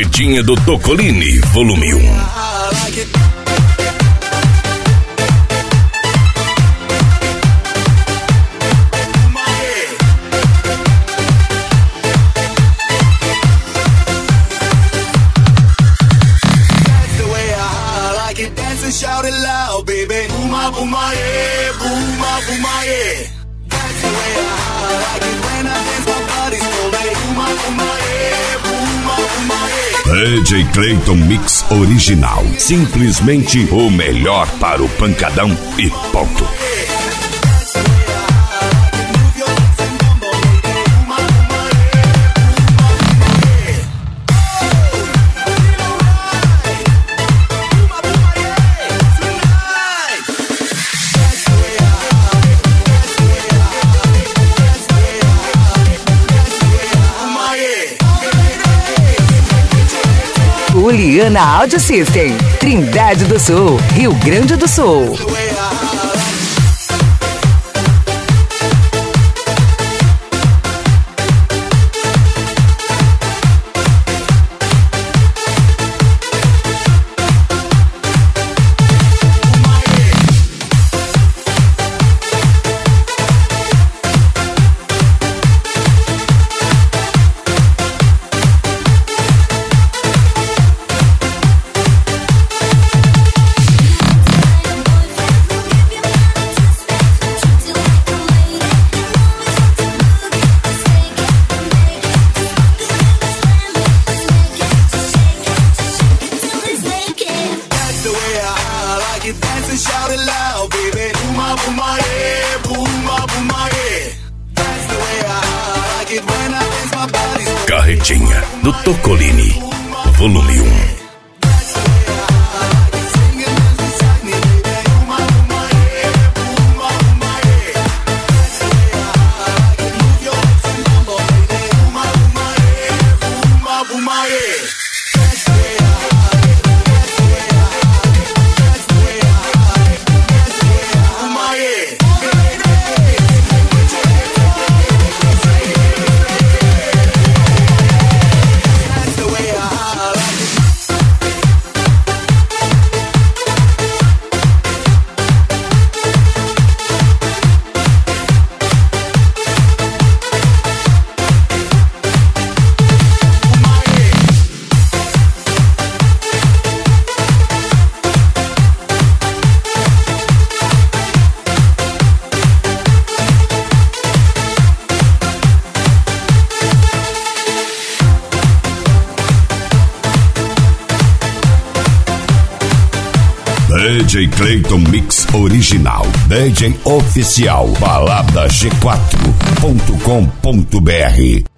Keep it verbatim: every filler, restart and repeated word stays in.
Carretinha do Tocolini, volume um. Shout it loud, baby. Booma, booma, yeah. Booma, booma, yeah. That's the way I like it when I dance my body slowly. Booma, booma, yeah. Booma, booma, yeah. D J Clayton Mix Original. Simplesmente o melhor para o pancadão e ponto. Juliana Audio System, Trindade do Sul, Rio Grande do Sul. Carretinha do Tocolini, volume um. D J Clayton Mix Original, D J Oficial, balada g quatro ponto com ponto br.